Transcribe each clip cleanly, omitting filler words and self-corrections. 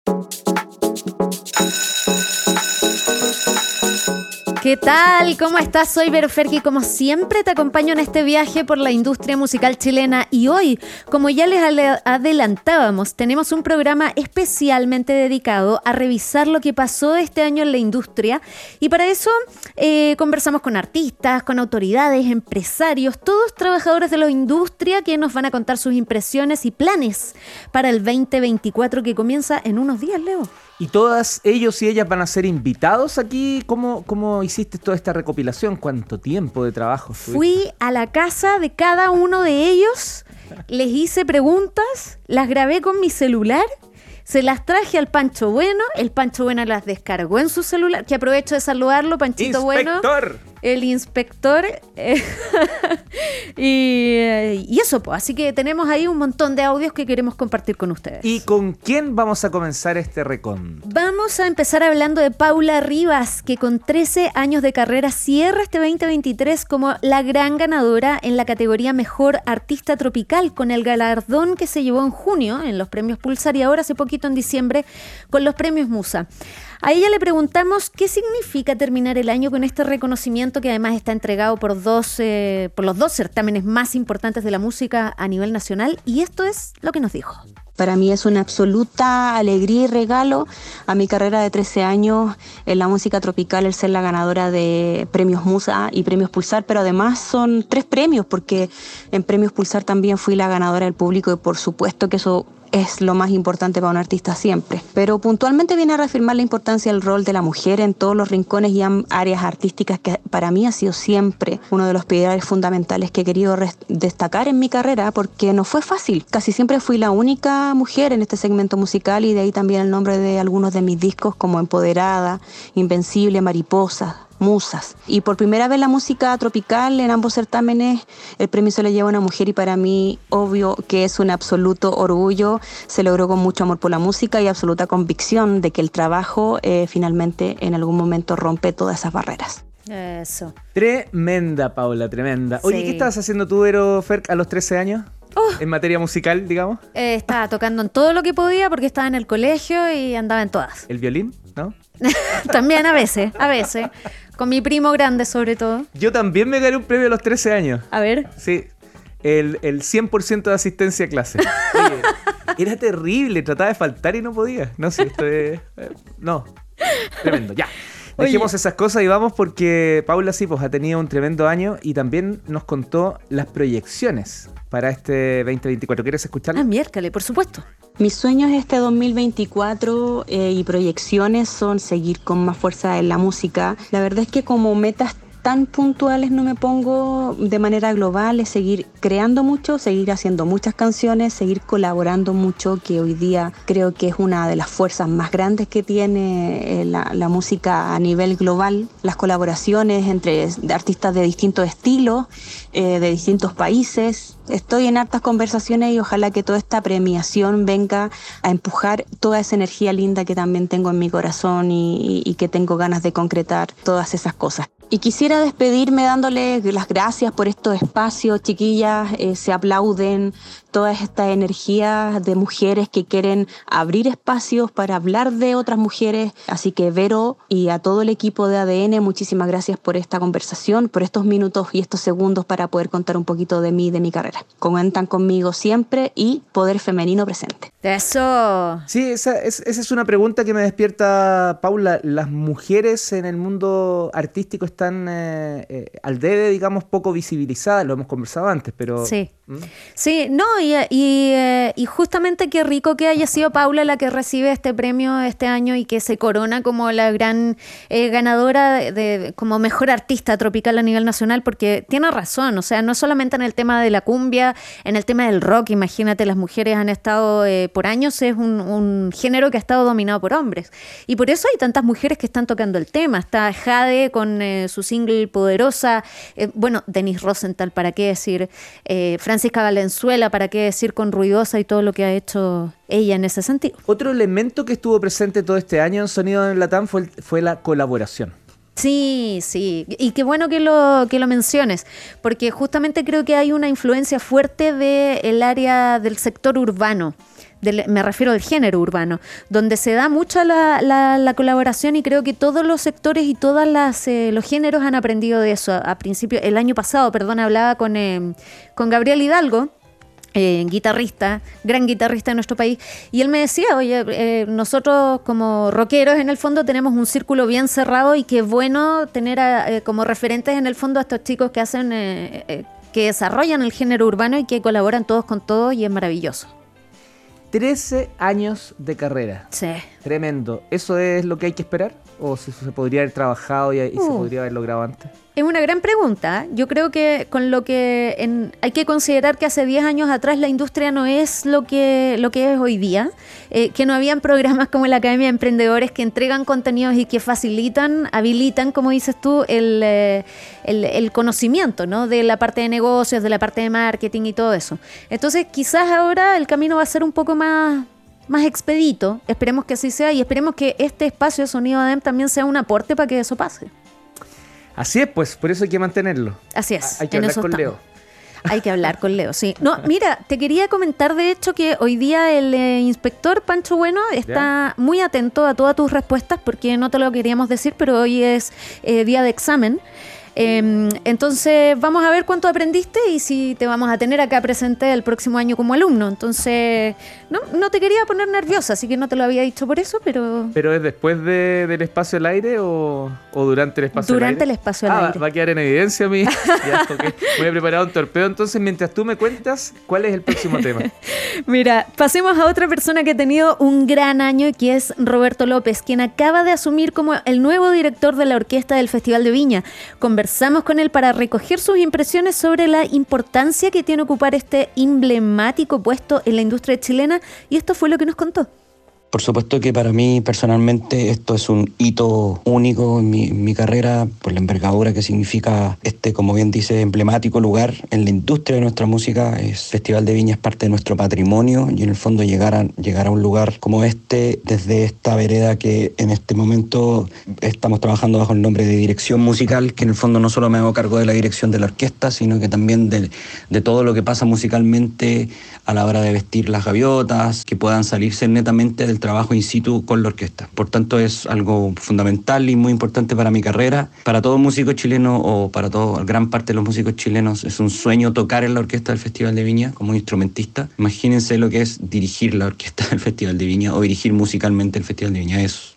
¿Qué tal? ¿Cómo estás? Soy Vero Ferki. Como siempre te acompaño en este viaje por la industria musical chilena y hoy, como ya les adelantábamos, tenemos un programa especialmente dedicado a revisar lo que pasó este año en la industria y para eso conversamos con artistas, con autoridades, empresarios, todos trabajadores de la industria que nos van a contar sus impresiones y planes para el 2024 que comienza en unos días, Leo. Y todas ellos y ellas van a ser invitados aquí. ¿Cómo hiciste toda esta recopilación? ¿Cuánto tiempo de trabajo estuviste? Fui a la casa de cada uno de ellos, les hice preguntas, las grabé con mi celular, se las traje al Pancho Bueno, el Pancho Bueno las descargó en su celular, que aprovecho de saludarlo, Panchito Bueno. El inspector. Y eso, pues. Así que tenemos ahí un montón de audios que queremos compartir con ustedes. ¿Y con quién vamos a comenzar este recon? Vamos a empezar hablando de Paula Rivas, que con 13 años de carrera cierra este 2023 como la gran ganadora en la categoría Mejor Artista Tropical, con el galardón que se llevó en junio en los premios Pulsar y ahora hace poquito en diciembre con los premios Musa. A ella le preguntamos qué significa terminar el año con este reconocimiento que además está entregado por los dos certámenes más importantes de la música a nivel nacional, y esto es lo que nos dijo. Para mí es una absoluta alegría y regalo a mi carrera de 13 años en la música tropical el ser la ganadora de premios Musa y premios Pulsar, pero además son 3 premios porque en premios Pulsar también fui la ganadora del público y por supuesto que eso es lo más importante para un artista siempre. Pero puntualmente viene a reafirmar la importancia del rol de la mujer en todos los rincones y áreas artísticas que para mí ha sido siempre uno de los pilares fundamentales que he querido destacar en mi carrera porque no fue fácil. Casi siempre fui la única mujer en este segmento musical y de ahí también el nombre de algunos de mis discos como Empoderada, Invencible, Mariposa, Musas. Y por primera vez la música tropical en ambos certámenes el premio se lo lleva a una mujer y para mí obvio que es un absoluto orgullo. Se logró con mucho amor por la música y absoluta convicción de que el trabajo finalmente en algún momento rompe todas esas barreras. Eso. Tremenda, Paula, tremenda. Oye, Sí. ¿qué estabas haciendo tú, Vero Ferk, a los 13 años? En materia musical, digamos. Estaba tocando en todo lo que podía porque estaba en el colegio y andaba en todas. ¿El violín? ¿No? También a veces, con mi primo grande sobre todo. Yo también me gané un premio a los 13 años. A ver. Sí, el 100% de asistencia a clase. Oye, era terrible, trataba de faltar y no podía. No, sí, esto es... no, tremendo, ya. Dejemos esas cosas y vamos porque Paula sí, pues ha tenido un tremendo año y también nos contó las proyecciones para este 2024. ¿Quieres escucharlo? Miércoles, por supuesto. Mis sueños este 2024 y proyecciones son seguir con más fuerza en la música. La verdad es que como metas tan puntuales no me pongo de manera global, es seguir creando mucho, seguir haciendo muchas canciones, seguir colaborando mucho, que hoy día creo que es una de las fuerzas más grandes que tiene la música a nivel global. Las colaboraciones entre artistas de distintos estilos, de distintos países. Estoy en hartas conversaciones y ojalá que toda esta premiación venga a empujar toda esa energía linda que también tengo en mi corazón y que tengo ganas de concretar todas esas cosas. Y quisiera despedirme dándole las gracias por estos espacios, chiquillas, se aplauden todas estas energías de mujeres que quieren abrir espacios para hablar de otras mujeres. Así que Vero y a todo el equipo de ADN, muchísimas gracias por esta conversación, por estos minutos y estos segundos para poder contar un poquito de mí y de mi carrera. Cuentan conmigo siempre y poder femenino presente. Eso. Sí, esa es una pregunta que me despierta, Paula. Las mujeres en el mundo artístico están al debe, digamos, poco visibilizadas. Lo hemos conversado antes, pero... Sí. Sí, no, y justamente qué rico que haya sido Paula la que recibe este premio este año y que se corona como la gran ganadora como mejor artista tropical a nivel nacional, porque tiene razón, o sea, no solamente en el tema de la cumbia, en el tema del rock, imagínate, las mujeres han estado por años, es un género que ha estado dominado por hombres, y por eso hay tantas mujeres que están tocando el tema. Está Jade con su single Poderosa, bueno, Denise Rosenthal, para qué decir, Francisca Valenzuela, para qué decir, con Ruidosa y todo lo que ha hecho ella en ese sentido. Otro elemento que estuvo presente todo este año en Sonido en Latam fue la colaboración. Sí, sí, y qué bueno que lo menciones, porque justamente creo que hay una influencia fuerte del área del sector urbano, me refiero al género urbano, donde se da mucha la colaboración, y creo que todos los sectores y todos los géneros han aprendido de eso. El año pasado, hablaba con Gabriel Hidalgo, guitarrista, gran guitarrista de nuestro país, y él me decía, oye, nosotros como rockeros en el fondo tenemos un círculo bien cerrado, y qué bueno tener como referentes en el fondo a estos chicos que hacen, que desarrollan el género urbano y que colaboran todos con todos, y es maravilloso. 13 años de carrera. Sí. Tremendo. ¿Eso es lo que hay que esperar? ¿O se podría haber trabajado y se podría haber logrado antes? Es una gran pregunta. Yo creo que con lo que hay que considerar que hace 10 años atrás la industria no es lo que es hoy día, que no habían programas como la Academia de Emprendedores que entregan contenidos y que habilitan, como dices tú, el conocimiento, ¿no? De la parte de negocios, de la parte de marketing y todo eso. Entonces quizás ahora el camino va a ser un poco más expedito. Esperemos que así sea, y esperemos que este espacio de Sonido ADEM también sea un aporte para que eso pase. Así es, pues, por eso hay que mantenerlo. Así es. Hay que hablar con Leo. Hay que hablar con Leo, sí. No, mira, te quería comentar de hecho que hoy día el inspector Pancho Bueno está muy atento a todas tus respuestas, porque no te lo queríamos decir, pero hoy es día de examen. Entonces vamos a ver cuánto aprendiste y si te vamos a tener acá presente el próximo año como alumno. Entonces no te quería poner nerviosa, así que no te lo había dicho por eso, pero... ¿Pero es después del espacio al aire o durante el espacio al aire? Durante el espacio al aire. Va a quedar en evidencia a mí. Ya, okay. Voy a preparar un torpedo entonces mientras tú me cuentas cuál es el próximo tema. Mira, pasemos a otra persona que ha tenido un gran año, y que es Roberto López, quien acaba de asumir como el nuevo director de la orquesta del Festival de Viña. Conversamos con él para recoger sus impresiones sobre la importancia que tiene ocupar este emblemático puesto en la industria chilena, y esto fue lo que nos contó. Por supuesto que para mí personalmente esto es un hito único en mi carrera, por la envergadura que significa como bien dice, emblemático lugar en la industria de nuestra música. El Festival de Viña es parte de nuestro patrimonio, y en el fondo llegar a un lugar como desde esta vereda que en este momento estamos trabajando bajo el nombre de dirección musical, que en el fondo no solo me hago cargo de la dirección de la orquesta, sino que también de todo lo que pasa musicalmente a la hora de vestir las gaviotas, que puedan salirse netamente del trabajo in situ con la orquesta. Por tanto, es algo fundamental y muy importante para mi carrera. Para todo músico chileno, o para gran parte de los músicos chilenos, es un sueño tocar en la orquesta del Festival de Viña como instrumentista. Imagínense lo que es dirigir la orquesta del Festival de Viña o dirigir musicalmente el Festival de Viña. Es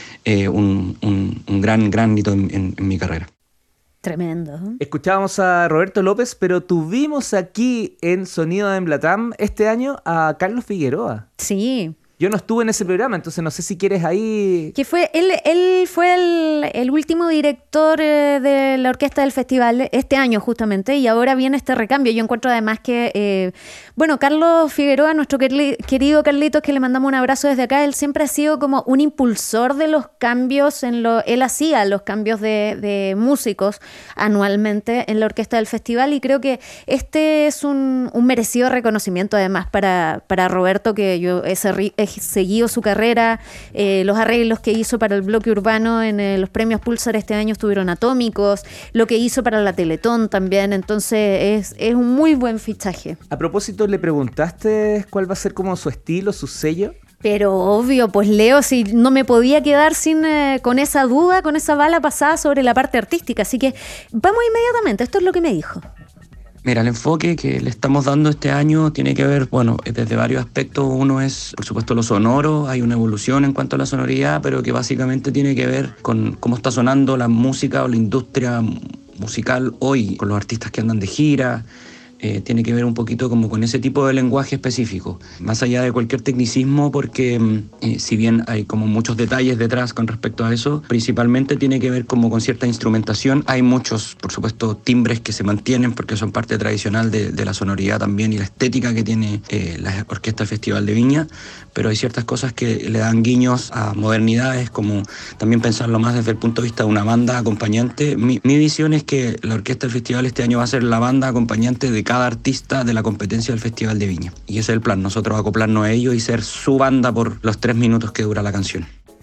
un gran hito en mi carrera. Tremendo. Escuchábamos a Roberto López, pero tuvimos aquí en Sonido de Emblatam este año a Carlos Figueroa. Sí. Yo no estuve en ese programa, entonces no sé si quieres ahí... Que fue él fue el último director de la orquesta del festival este año justamente, y ahora viene este recambio. Yo encuentro además que, Carlos Figueroa, nuestro querido Carlitos, que le mandamos un abrazo desde acá, él siempre ha sido como un impulsor de los cambios él hacía los cambios de músicos anualmente en la orquesta del festival, y creo que este es un merecido reconocimiento además para Roberto, que yo he seguido su carrera. Los arreglos que hizo para el bloque urbano en los premios Pulsar este año estuvieron atómicos, lo que hizo para la Teletón también, entonces es un muy buen fichaje. A propósito, ¿le preguntaste cuál va a ser como su estilo, su sello? Pero obvio, pues Leo, si no me podía quedar con esa duda, con esa bala pasada sobre la parte artística, así que vamos inmediatamente, esto es lo que me dijo. Mira, el enfoque que le estamos dando este año tiene que ver, desde varios aspectos. Uno es, por supuesto, lo sonoro. Hay una evolución en cuanto a la sonoridad, pero que básicamente tiene que ver con cómo está sonando la música o la industria musical hoy, con los artistas que andan de gira. Tiene que ver un poquito como con ese tipo de lenguaje específico, más allá de cualquier tecnicismo, porque si bien hay como muchos detalles detrás con respecto a eso, principalmente tiene que ver como con cierta instrumentación. Hay muchos, por supuesto, timbres que se mantienen porque son parte tradicional de la sonoridad también y la estética que tiene la orquesta del Festival de Viña, pero hay ciertas cosas que le dan guiños a modernidades, como también pensarlo más desde el punto de vista de una banda acompañante. Mi visión es que la orquesta del festival este año va a ser la banda acompañante de cada artista de la competencia del Festival de Viña. Y ese es el plan, nosotros acoplarnos a ellos y ser su banda por los 3 minutos que dura la canción.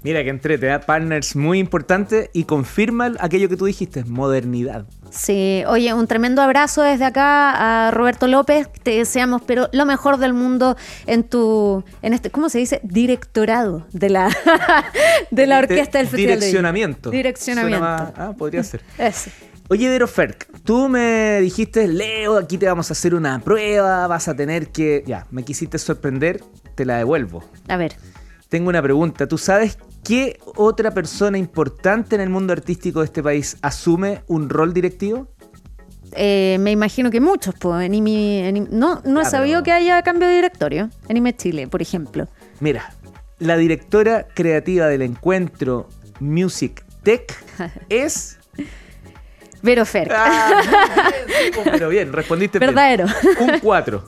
Mira que entrete, partners muy importante y confirma aquello que tú dijiste, modernidad. Sí, oye, un tremendo abrazo desde acá a Roberto López. Te deseamos, pero lo mejor del mundo en este, ¿cómo se dice? Directorado de la orquesta del Festival Direccionamiento. Direccionamiento. Podría ser. Eso. Oye, Vero Ferk, tú me dijiste, Leo, aquí te vamos a hacer una prueba, vas a tener que... Ya, me quisiste sorprender, te la devuelvo. A ver. Tengo una pregunta. ¿Tú sabes qué otra persona importante en el mundo artístico de este país asume un rol directivo? Me imagino que muchos, pues. No he sabido que haya cambio de directorio. En IME Chile, por ejemplo. Mira, la directora creativa del encuentro Music Tech es... Vero Ferk. Pero bien, respondiste verdadero. Bien. Un 4.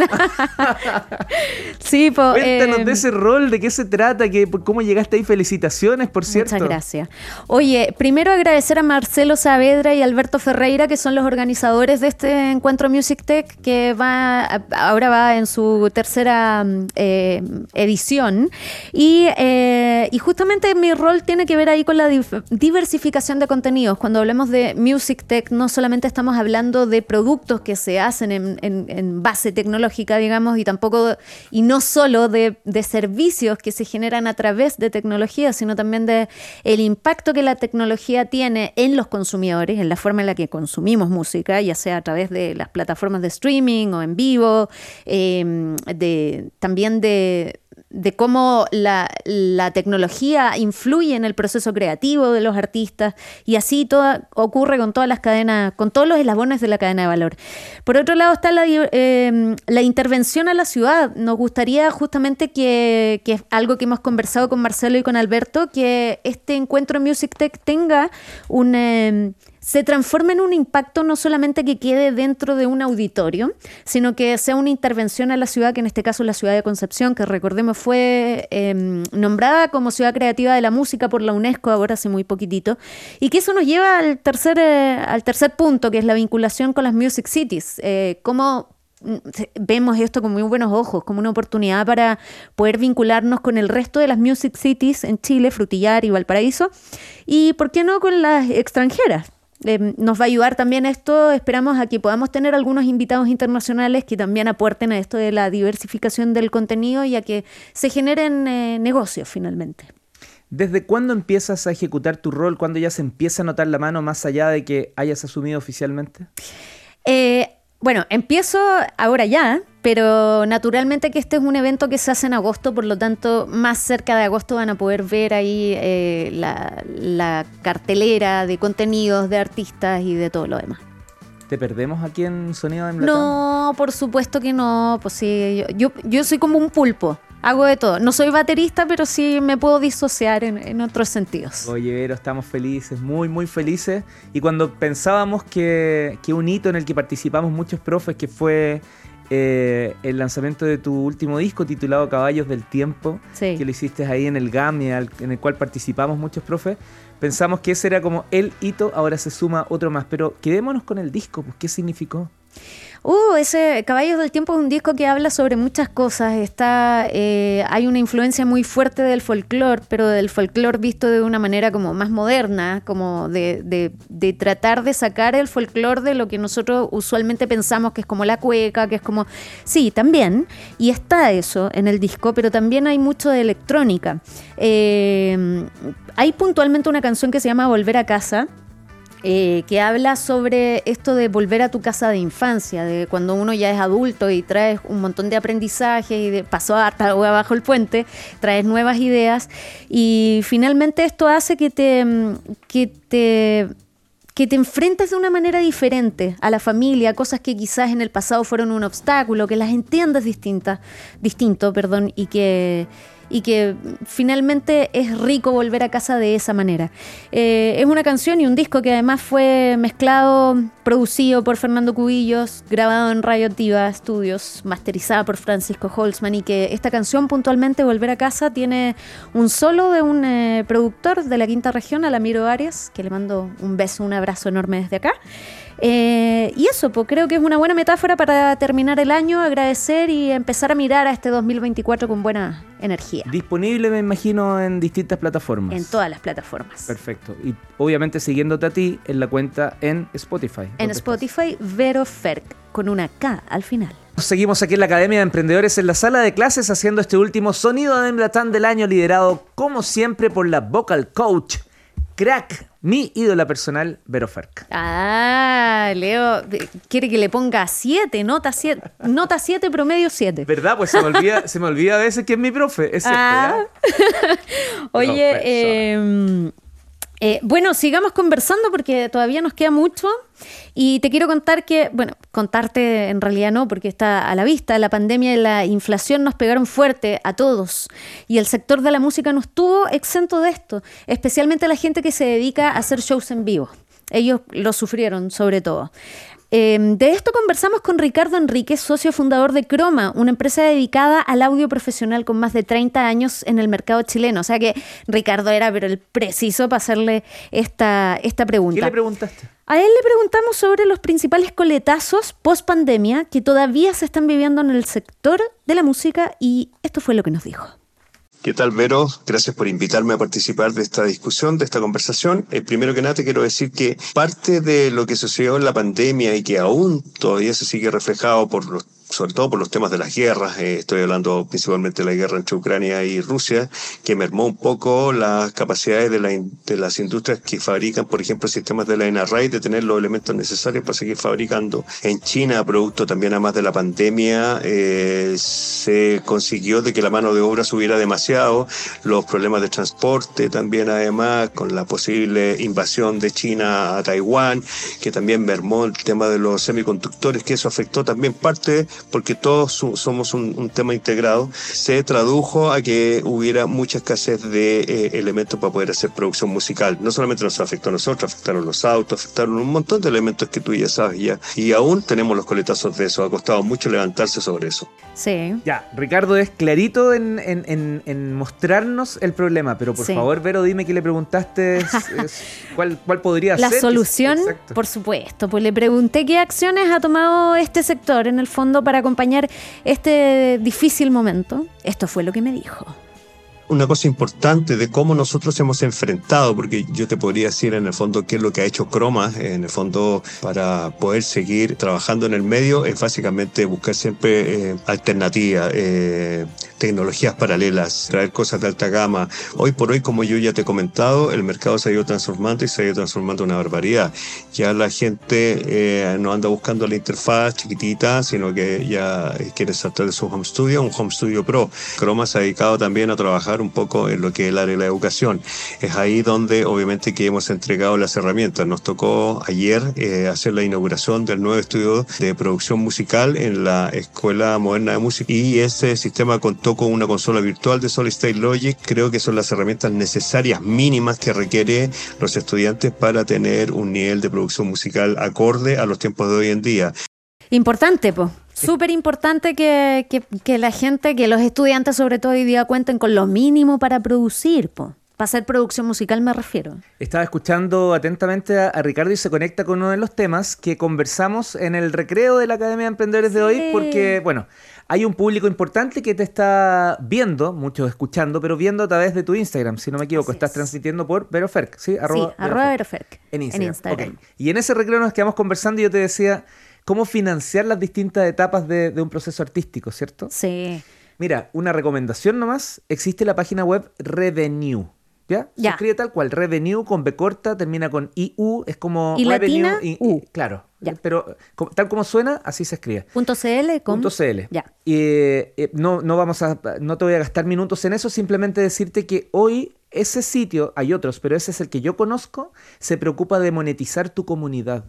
Sí, pues. Cuéntanos de ese rol, de qué se trata, cómo llegaste ahí. Felicitaciones, por cierto. Muchas gracias. Oye, primero agradecer a Marcelo Saavedra y Alberto Ferreira, que son los organizadores de este encuentro Music Tech, que ahora va en su tercera edición. Y justamente mi rol tiene que ver ahí con la diversificación de contenidos. Cuando hablamos de Music Tech, no solamente estamos hablando de productos que se hacen en base tecnológica, digamos, y no solo de servicios que se generan a través de tecnología, sino también de el impacto que la tecnología tiene en los consumidores, en la forma en la que consumimos música, ya sea a través de las plataformas de streaming o en vivo, también de cómo la tecnología influye en el proceso creativo de los artistas, y así todo ocurre con todas las cadenas, con todos los eslabones de la cadena de valor. Por otro lado está la intervención a la ciudad. Nos gustaría justamente que es algo que hemos conversado con Marcelo y con Alberto, que este encuentro Music Tech tenga se transforma en un impacto no solamente que quede dentro de un auditorio, sino que sea una intervención a la ciudad, que en este caso es la ciudad de Concepción, que recordemos fue nombrada como Ciudad Creativa de la Música por la UNESCO ahora hace muy poquitito, y que eso nos lleva al tercer punto, que es la vinculación con las Music Cities. Cómo vemos esto con muy buenos ojos, como una oportunidad para poder vincularnos con el resto de las Music Cities en Chile, Frutillar y Valparaíso, y por qué no con las extranjeras. Nos va a ayudar también esto, esperamos a que podamos tener algunos invitados internacionales que también aporten a esto de la diversificación del contenido y a que se generen negocios finalmente. ¿Desde cuándo empiezas a ejecutar tu rol? ¿Cuándo ya se empieza a notar la mano más allá de que hayas asumido oficialmente? Bueno, empiezo ahora ya, pero naturalmente que este es un evento que se hace en agosto, por lo tanto, más cerca de agosto van a poder ver ahí la cartelera de contenidos, de artistas y de todo lo demás. ¿Te perdemos aquí en Sonido de Emblata? No, por supuesto que no. Pues sí, yo soy como un pulpo. Hago de todo. No soy baterista, pero sí me puedo disociar en otros sentidos. Oye, Vero, estamos felices, muy, muy felices. Y cuando pensábamos que un hito en el que participamos muchos profes, que fue el lanzamiento de tu último disco titulado Caballos del Tiempo, sí, que lo hiciste ahí en el GAM, en el cual participamos muchos profes, pensamos que ese era como el hito, ahora se suma otro más. Pero quedémonos con el disco, pues, ¿qué significó? Ese Caballos del Tiempo es un disco que habla sobre muchas cosas. Hay una influencia muy fuerte del folclore, pero del folclore visto de una manera como más moderna, como de tratar de sacar el folclore de lo que nosotros usualmente pensamos que es como la cueca, que es como... Sí, también, y está eso en el disco, pero también hay mucho de electrónica. Hay puntualmente una canción que se llama Volver a Casa, que habla sobre esto de volver a tu casa de infancia, de cuando uno ya es adulto y traes un montón de aprendizaje y pasó harta agua bajo el puente, traes nuevas ideas y finalmente esto hace que te enfrentes de una manera diferente a la familia, cosas que quizás en el pasado fueron un obstáculo, que las entiendas distinto, y que finalmente es rico volver a casa de esa manera. Es una canción y un disco que además fue mezclado, producido por Fernando Cubillos, grabado en Riot Diva Studios, masterizada por Francisco Holzman, y que esta canción puntualmente, Volver a Casa, tiene un solo de un productor de la Quinta Región, Alamiro Arias, que le mando un beso, un abrazo enorme desde acá. Y eso, pues creo que es una buena metáfora para terminar el año, agradecer y empezar a mirar a este 2024 con buena energía. Disponible, me imagino, en distintas plataformas. En todas las plataformas. Perfecto. Y obviamente siguiéndote a ti en la cuenta en Spotify. En Spotify, Vero Ferk, con una K al final. Seguimos aquí en la Academia de Emprendedores en la sala de clases haciendo este último sonido de Emblatán del año, liderado como siempre por la vocal coach, crack, mi ídola personal, Vero Ferk. Leo quiere que le ponga 7, nota 7, promedio 7. ¿Verdad? Pues se me olvida a veces que es mi profe, es cierto, ¿ya? Oye, bueno, sigamos conversando porque todavía nos queda mucho y te quiero contar que, bueno, contarte en realidad no, porque está a la vista, la pandemia y la inflación nos pegaron fuerte a todos y el sector de la música no estuvo exento de esto, especialmente la gente que se dedica a hacer shows en vivo. Ellos lo sufrieron sobre todo. De esto conversamos con Ricardo Enríquez, socio fundador de Croma, una empresa dedicada al audio profesional con más de 30 años en el mercado chileno. O sea que Ricardo era pero el preciso para hacerle esta pregunta. ¿Qué le preguntaste? A él le preguntamos sobre los principales coletazos post pandemia que todavía se están viviendo en el sector de la música y esto fue lo que nos dijo. ¿Qué tal, Vero? Gracias por invitarme a participar de esta discusión, de esta conversación. Primero que nada te quiero decir que parte de lo que sucedió en la pandemia y que aún todavía se sigue reflejado sobre todo por los temas de las guerras, estoy hablando principalmente de la guerra entre Ucrania y Rusia, que mermó un poco las capacidades de las industrias que fabrican, por ejemplo, sistemas de la NRA, de tener los elementos necesarios para seguir fabricando. En China, producto también además de la pandemia, se consiguió de que la mano de obra subiera demasiado, los problemas de transporte también además, con la posible invasión de China a Taiwán, que también mermó el tema de los semiconductores, que eso afectó también parte porque todos somos un tema integrado, se tradujo a que hubiera mucha escasez de elementos para poder hacer producción musical. No solamente nos afectó a nosotros, afectaron los autos, afectaron un montón de elementos que tú ya sabes ya. Y aún tenemos los coletazos de eso. Ha costado mucho levantarse sobre eso. Sí. Ya, Ricardo es clarito en mostrarnos el problema, pero por favor, Vero, dime qué le preguntaste, cuál podría ser. La solución, por supuesto. Pues le pregunté qué acciones ha tomado este sector en el fondo para acompañar este difícil momento. Esto fue lo que me dijo. Una cosa importante de cómo nosotros hemos enfrentado, porque yo te podría decir en el fondo qué es lo que ha hecho Croma, en el fondo para poder seguir trabajando en el medio, es básicamente buscar siempre alternativas, tecnologías paralelas, traer cosas de alta gama. Hoy por hoy, como yo ya te he comentado, el mercado se ha ido transformando y se ha ido transformando una barbaridad. Ya la gente no anda buscando la interfaz chiquitita, sino que ya quiere saltar de su home studio, un home studio pro. Croma se ha dedicado también a trabajar un poco en lo que es el área de la educación. Es ahí donde obviamente que hemos entregado las herramientas. Nos tocó ayer hacer la inauguración del nuevo estudio de producción musical en la Escuela Moderna de Música y ese sistema contó con una consola virtual de Solid State Logic. Creo que son las herramientas necesarias mínimas que requieren los estudiantes para tener un nivel de producción musical acorde a los tiempos de hoy en día. Importante, pues. Súper importante que la gente, que los estudiantes sobre todo hoy día cuenten con lo mínimo para producir, po. Para hacer producción musical me refiero. Estaba escuchando atentamente a Ricardo y se conecta con uno de los temas que conversamos en el recreo de la Academia de Emprendedores de hoy, porque, bueno, hay un público importante que te está viendo, muchos escuchando, pero viendo a través de tu Instagram, si no me equivoco. Estás transmitiendo por Vero Ferk, ¿sí? Arroba Vero Ferk. En Instagram. Okay. Y en ese recreo nos quedamos conversando y yo te decía cómo financiar las distintas etapas de un proceso artístico, ¿cierto? Sí. Mira, una recomendación nomás, existe la página web Revenue, ¿ya? Se escribe tal cual, Revenue con B corta, termina con IU, es como y Revenue latina, U. Claro, ya. Pero tal como suena, así se escribe. .cl, com. .cl. Ya. No te voy a gastar minutos en eso, simplemente decirte que hoy ese sitio, hay otros, pero ese es el que yo conozco, se preocupa de monetizar tu comunidad.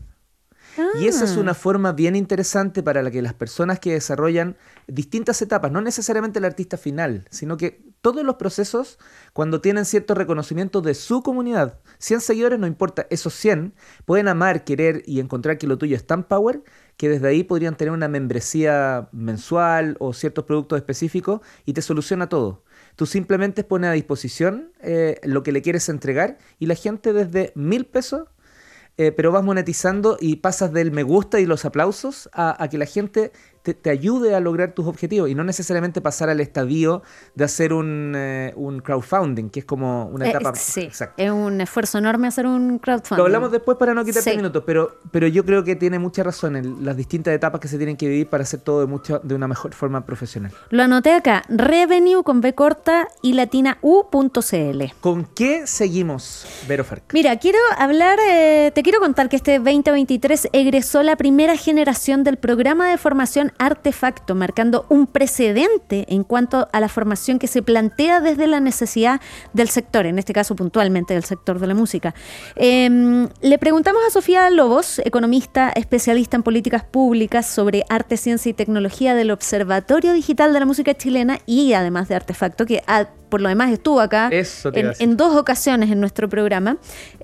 Y esa es una forma bien interesante para la que las personas que desarrollan distintas etapas, no necesariamente el artista final, sino que todos los procesos, cuando tienen cierto reconocimiento de su comunidad, 100 seguidores, no importa, esos 100 pueden amar, querer y encontrar que lo tuyo es tan power que desde ahí podrían tener una membresía mensual o ciertos productos específicos y te soluciona todo. Tú simplemente pones a disposición lo que le quieres entregar y la gente desde 1.000 pesos pero vas monetizando y pasas del me gusta y los aplausos a que la gente te ayude a lograr tus objetivos y no necesariamente pasar al estadio de hacer un crowdfunding, que es como una etapa... Sí, exacta. Es un esfuerzo enorme hacer un crowdfunding. Lo hablamos después para no quitarte minutos, pero yo creo que tiene mucha razón en las distintas etapas que se tienen que vivir para hacer todo de una mejor forma profesional. Lo anoté acá, revenue con B corta y latina u.cl. ¿Con qué seguimos, Vero Farc? Mira, quiero hablar, te quiero contar que este 2023 egresó la primera generación del programa de formación Artefacto, marcando un precedente en cuanto a la formación que se plantea desde la necesidad del sector, en este caso puntualmente del sector de la música. Le preguntamos a Sofía Lobos, economista especialista en políticas públicas sobre arte, ciencia y tecnología del Observatorio Digital de la Música Chilena y además de Artefacto, que por lo demás estuvo acá en 2 ocasiones en nuestro programa.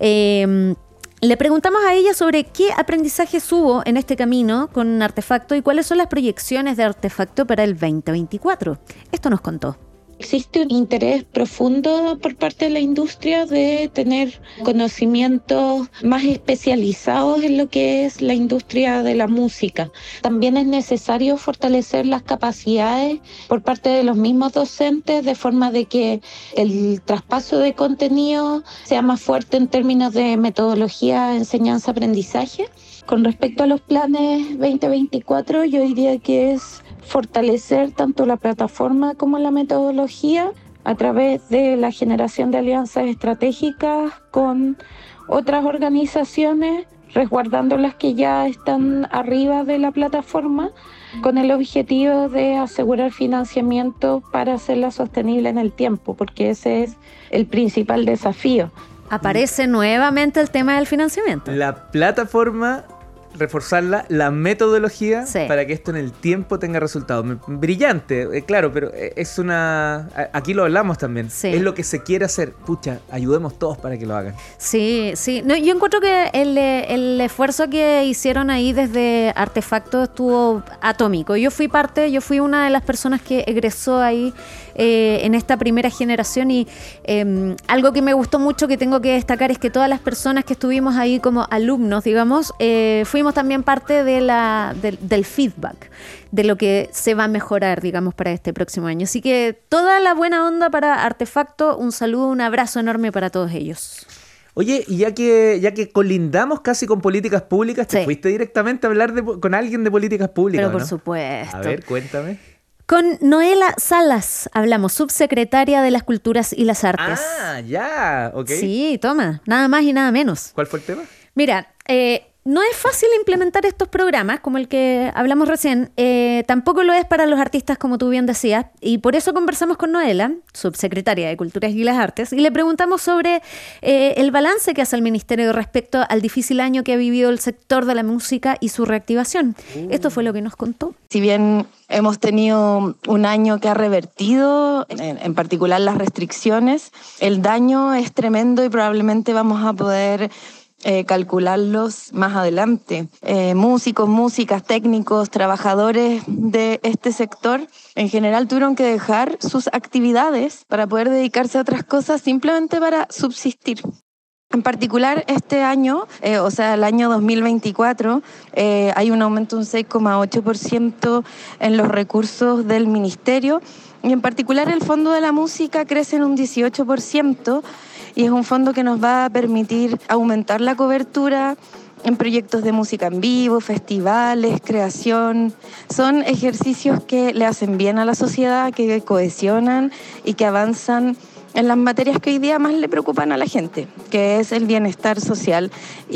Le preguntamos a ella sobre qué aprendizajes hubo en este camino con Artefacto y cuáles son las proyecciones de Artefacto para el 2024. Esto nos contó. Existe un interés profundo por parte de la industria de tener conocimientos más especializados en lo que es la industria de la música. También es necesario fortalecer las capacidades por parte de los mismos docentes de forma de que el traspaso de contenido sea más fuerte en términos de metodología, enseñanza, aprendizaje. Con respecto a los planes 2024, yo diría que es fortalecer tanto la plataforma como la metodología a través de la generación de alianzas estratégicas con otras organizaciones, resguardando las que ya están arriba de la plataforma, con el objetivo de asegurar financiamiento para hacerla sostenible en el tiempo, porque ese es el principal desafío. Aparece nuevamente el tema del financiamiento. La plataforma, reforzarla, la metodología, sí, para que esto en el tiempo tenga resultados. Brillante, claro, pero es una... Aquí lo hablamos también. Sí. Es lo que se quiere hacer. Pucha, ayudemos todos para que lo hagan. Sí, sí. No, yo encuentro que el esfuerzo que hicieron ahí desde Artefacto estuvo atómico. Yo fui una de las personas que egresó ahí en esta primera generación y algo que me gustó mucho que tengo que destacar es que todas las personas que estuvimos ahí como alumnos, digamos, fuimos también parte del feedback, de lo que se va a mejorar, digamos, para este próximo año. Así que toda la buena onda para Artefacto, un saludo, un abrazo enorme para todos ellos. Oye, y ya que colindamos casi con políticas públicas, ¿te fuiste directamente a hablar con alguien de políticas públicas? Pero por ¿no? supuesto. A ver, cuéntame. Con Noela Salas hablamos, subsecretaria de las Culturas y las Artes. Ah, ya, ok. Sí, toma, nada más y nada menos. ¿Cuál fue el tema? Mira, no es fácil implementar estos programas como el que hablamos recién, tampoco lo es para los artistas como tú bien decías, y por eso conversamos con Noela, subsecretaria de Culturas y las Artes, y le preguntamos sobre el balance que hace el Ministerio respecto al difícil año que ha vivido el sector de la música y su reactivación. Esto fue lo que nos contó. Si bien hemos tenido un año que ha revertido, en particular las restricciones, el daño es tremendo y probablemente vamos a poder calcularlos más adelante. Músicos, músicas, técnicos, trabajadores de este sector en general tuvieron que dejar sus actividades para poder dedicarse a otras cosas simplemente para subsistir. En particular este año, o sea el año 2024, hay un aumento de un 6,8% en los recursos del Ministerio y en particular el Fondo de la Música crece en un 18%. Y es un fondo que nos va a permitir aumentar la cobertura en proyectos de música en vivo, festivales, creación. Son ejercicios que le hacen bien a la sociedad, que cohesionan y que avanzan en las materias que hoy día más le preocupan a la gente, que es el bienestar social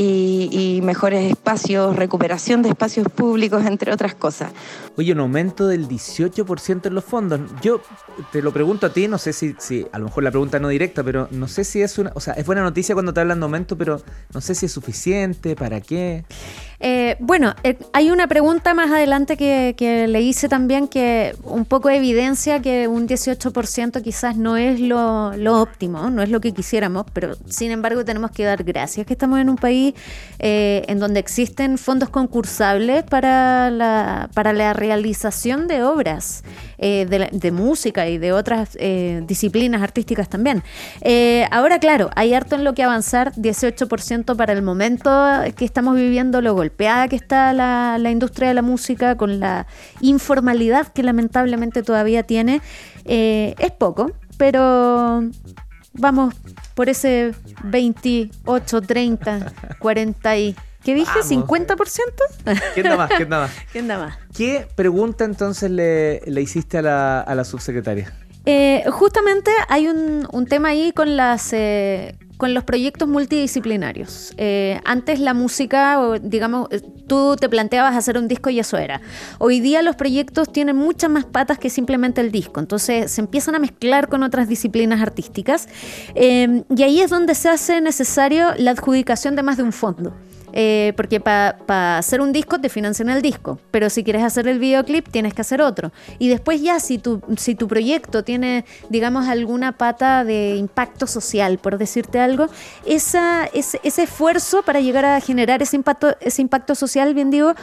y mejores espacios, recuperación de espacios públicos, entre otras cosas. Oye, un aumento del 18% en los fondos. Yo te lo pregunto a ti, no sé si a lo mejor la pregunta no directa, pero no sé si es es buena noticia cuando te hablan de aumento, pero no sé si es suficiente, ¿para qué? Bueno, hay una pregunta más adelante que le hice también, que un poco evidencia que un 18% quizás no es lo óptimo, no es lo que quisiéramos, pero sin embargo tenemos que dar gracias que estamos en un país en donde existen fondos concursables para la realización de obras de música y de otras disciplinas artísticas también. Ahora, claro, hay harto en lo que avanzar. 18% para el momento que estamos viviendo, lo golpeada que está la industria de la música, con la informalidad que lamentablemente todavía tiene, es poco, pero vamos por ese 28, 30, 40 y... ¿Qué dije? Vamos. ¿50%? ¿Quién da más? ¿Quién da más? ¿Quién da más? ¿Qué pregunta entonces le hiciste a la subsecretaria? Justamente hay un tema ahí con los proyectos multidisciplinarios. Antes la música, digamos, tú te planteabas hacer un disco y eso era. Hoy día los proyectos tienen muchas más patas que simplemente el disco. Entonces se empiezan a mezclar con otras disciplinas artísticas. Y ahí es donde se hace necesario la adjudicación de más de un fondo. Porque para hacer un disco te financian el disco, pero si quieres hacer el videoclip tienes que hacer otro. Y después ya si tu proyecto tiene, digamos, alguna pata de impacto social, por decirte algo, ese esfuerzo para llegar a generar ese impacto social, bien digo,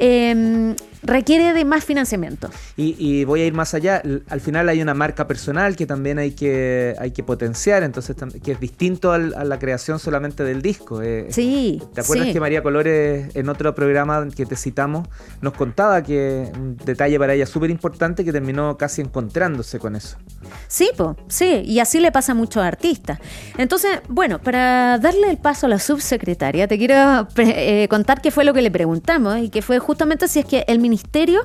requiere de más financiamiento. Y voy a ir más allá. Al final hay una marca personal que también hay que potenciar, entonces que es distinto a la creación solamente del disco. Sí. ¿Te acuerdas que María Colores, en otro programa que te citamos, nos contaba que un detalle para ella súper importante, que terminó casi encontrándose con eso? Sí, sí, y así le pasa a muchos artistas. Entonces, bueno, para darle el paso a la subsecretaria, te quiero contar qué fue lo que le preguntamos, y que fue justamente si es que el ministerio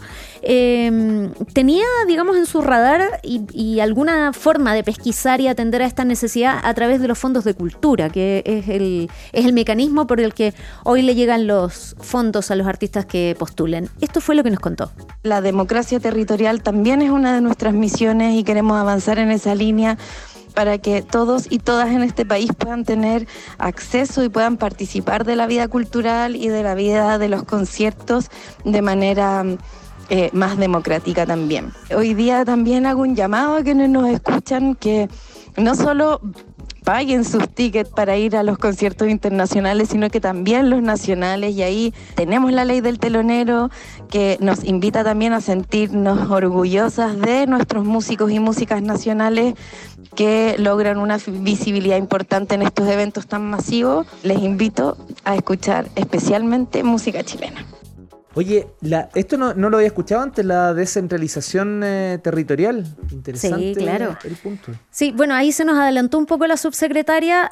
tenía, digamos, en su radar y alguna forma de pesquisar y atender a esta necesidad a través de los fondos de cultura, que es el mecanismo por el que hoy le llegan los fondos a los artistas que postulen. Esto fue lo que nos contó. La democracia territorial también es una de nuestras misiones y queremos avanzar en esa línea para que todos y todas en este país puedan tener acceso y puedan participar de la vida cultural y de la vida de los conciertos de manera más democrática también. Hoy día también hago un llamado a quienes nos escuchan que no solo paguen sus tickets para ir a los conciertos internacionales, sino que también los nacionales, y ahí tenemos la ley del telonero que nos invita también a sentirnos orgullosas de nuestros músicos y músicas nacionales que logran una visibilidad importante en estos eventos tan masivos. Les invito a escuchar especialmente música chilena. Oye, esto no lo había escuchado antes, la descentralización territorial. Interesante. Sí, claro. El punto. Sí, bueno, ahí se nos adelantó un poco la subsecretaria.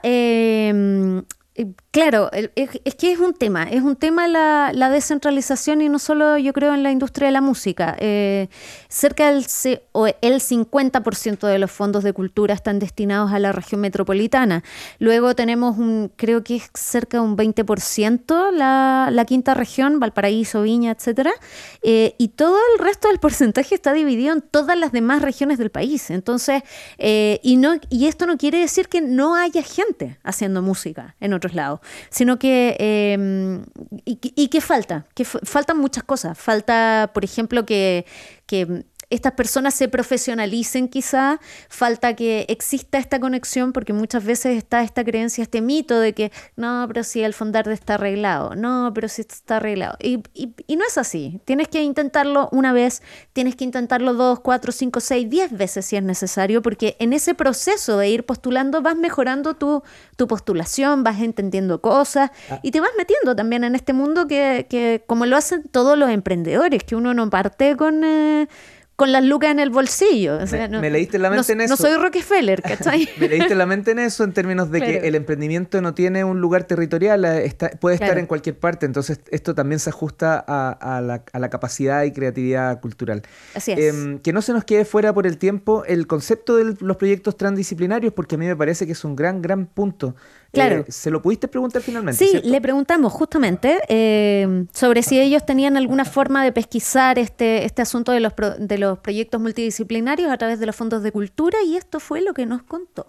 Claro, es que es un tema la descentralización, y no solo, yo creo, en la industria de la música. Cerca del el 50% de los fondos de cultura están destinados a la región metropolitana. Luego tenemos creo que es cerca de un 20% la quinta región, Valparaíso, Viña, etcétera. Y todo el resto del porcentaje está dividido en todas las demás regiones del país. Entonces, y esto no quiere decir que no haya gente haciendo música en otros lados, sino que ¿qué falta? Que faltan muchas cosas. Falta, por ejemplo, que estas personas se profesionalicen quizá, falta que exista esta conexión, porque muchas veces está esta creencia, este mito de que no, pero si el Fondarte está arreglado, no, pero si esto está arreglado. Y no es así. Tienes que intentarlo una vez, tienes que intentarlo 2, 4, 5, 6, 10 veces si es necesario, porque en ese proceso de ir postulando vas mejorando tu postulación, vas entendiendo cosas y te vas metiendo también en este mundo que como lo hacen todos los emprendedores, que uno no parte con las lucas en el bolsillo. O sea, me leíste la mente en eso. No soy Rockefeller, ¿cachai? Me leíste la mente en eso, en términos de que el emprendimiento no tiene un lugar territorial, puede estar en cualquier parte. Entonces esto también se ajusta a la capacidad y creatividad cultural. Así es. Que no se nos quede fuera por el tiempo el concepto de los proyectos transdisciplinarios, porque a mí me parece que es un gran punto. Claro. ¿Se lo pudiste preguntar finalmente? Sí, ¿cierto? le preguntamos justamente sobre si ellos tenían alguna forma de pesquisar este asunto de los proyectos multidisciplinarios a través de los fondos de cultura, y esto fue lo que nos contó.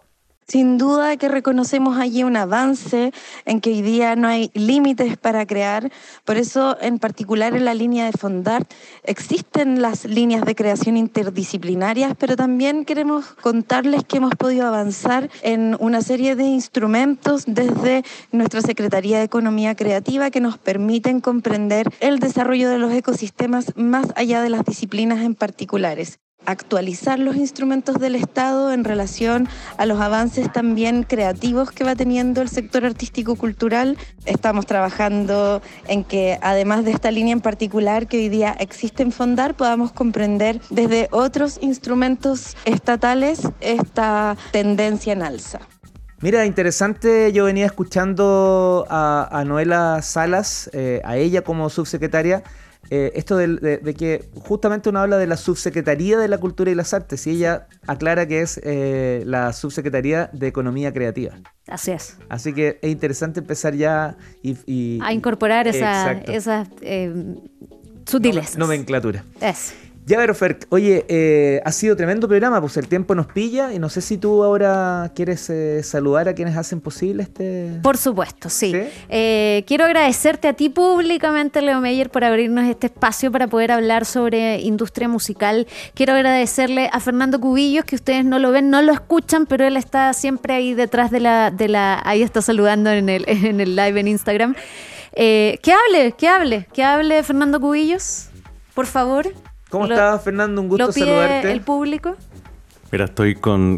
Sin duda que reconocemos allí un avance en que hoy día no hay límites para crear. Por eso, en particular en la línea de Fondart, existen las líneas de creación interdisciplinarias, pero también queremos contarles que hemos podido avanzar en una serie de instrumentos desde nuestra Secretaría de Economía Creativa que nos permiten comprender el desarrollo de los ecosistemas más allá de las disciplinas en particulares. Actualizar los instrumentos del Estado en relación a los avances también creativos que va teniendo el sector artístico-cultural. Estamos trabajando en que, además de esta línea en particular que hoy día existe en Fondart, podamos comprender desde otros instrumentos estatales esta tendencia en alza. Mira, interesante, yo venía escuchando a Noela Salas, a ella como subsecretaria, esto de que justamente uno habla de la Subsecretaría de la Cultura y las Artes y ella aclara que es la Subsecretaría de Economía Creativa. Así es. Así que es interesante empezar ya a incorporar esas sutilezas. Nomenclatura. Es. Ya, pero Fer, oye, ha sido tremendo programa, pues el tiempo nos pilla y no sé si tú ahora quieres saludar a quienes hacen posible este... Por supuesto, sí. Quiero agradecerte a ti públicamente, Leo Meyer, por abrirnos este espacio para poder hablar sobre industria musical. Quiero agradecerle a Fernando Cubillos, que ustedes no lo ven, no lo escuchan, pero él está siempre ahí detrás de la ahí está saludando en el live en Instagram. Que hable Fernando Cubillos, por favor. ¿Cómo estás, Fernando? Un gusto saludarte. ¿Lo pide el público? Mira, estoy con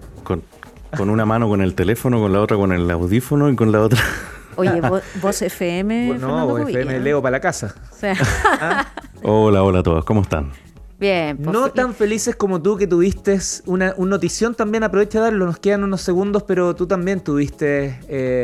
una mano con el teléfono, con la otra con el audífono y con la otra... Oye, Voz FM, no, Fernando Voz Cubillos. FM, Leo para la casa. O sea. Hola a todos, ¿cómo están? Bien. Pues, no tan felices como tú que tuviste un notición también, aprovecha de darlo, nos quedan unos segundos, pero tú también tuviste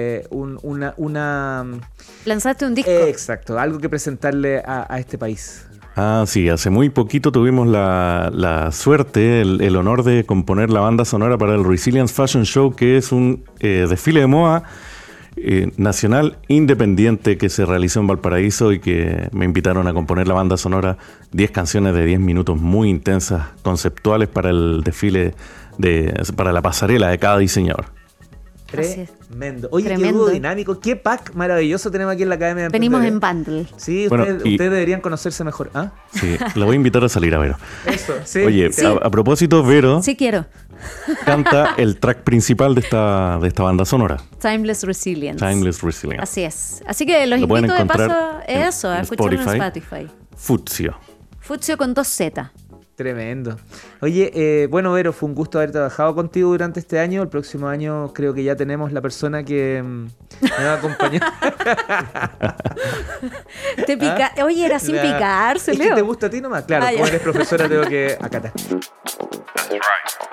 lanzaste un disco. Exacto, algo que presentarle a este país. Ah, sí, hace muy poquito tuvimos la suerte, el honor de componer la banda sonora para el Resilience Fashion Show, que es un desfile de moda nacional independiente que se realizó en Valparaíso y que me invitaron a componer la banda sonora, 10 canciones de 10 minutos muy intensas, conceptuales para el desfile, para la pasarela de cada diseñador. Tremendo. Oye, qué dúo dinámico, qué pack maravilloso tenemos aquí en la Academia de Venimos en bundle. Sí, ustedes deberían conocerse mejor. ¿Ah? Sí, la voy a invitar a salir a Vero. Eso, sí. Oye, sí. A propósito, Vero. Sí, quiero. Canta el track principal de esta banda sonora. Timeless Resilience. Timeless Resilience. Así es. Así que los invito de paso a escucharlo en Spotify. Futsio. Futsio con 2 Z. Tremendo. Oye, bueno, Vero, fue un gusto haber trabajado contigo durante este año. El próximo año creo que ya tenemos la persona que me va a acompañar. Oye, era sin picarse, Leo. Es que te gusta a ti nomás. Claro, como eres profesora tengo que acatar. That's right.